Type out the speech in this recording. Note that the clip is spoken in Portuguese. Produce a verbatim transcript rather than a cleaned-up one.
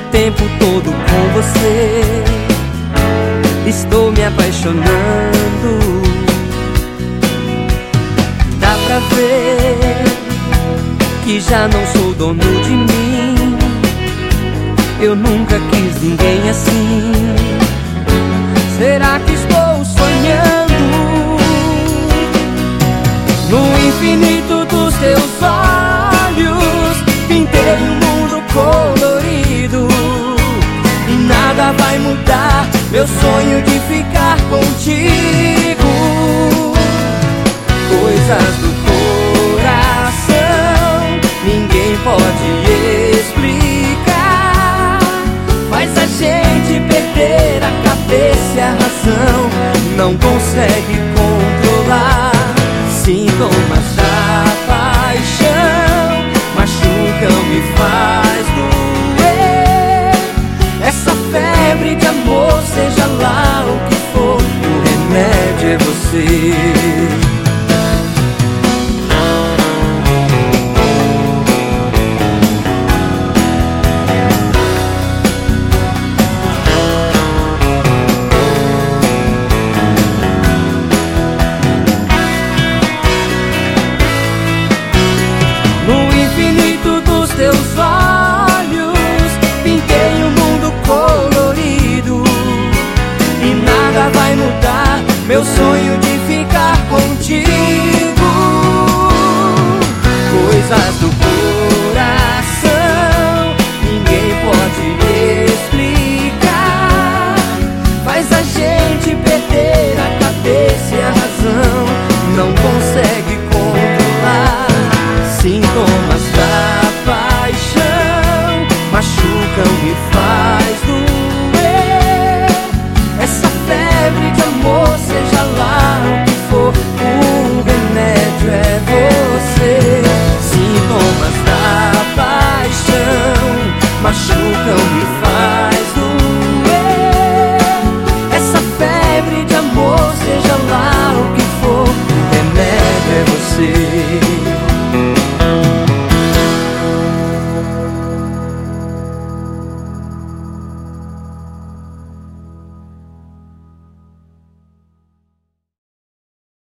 tempo todo com você. Estou me apaixonando. Dá pra ver que já não sou dono de mim. Eu nunca quis ninguém assim. Será que estou sonhando? No infinito dos teus olhos pintei um mundo colorido, e nada vai mudar meu sonho de ficar contigo. Coisas do coração ninguém pode explicar, faz a gente perder a cabeça e a razão, não consegue controlar. Sintomas da paixão machucam, me faz doer. Essa febre de amor, seja lá o que for, o remédio é você. Teus olhos pintei um mundo colorido, e nada vai mudar meu sonho de ficar contigo. Coisas do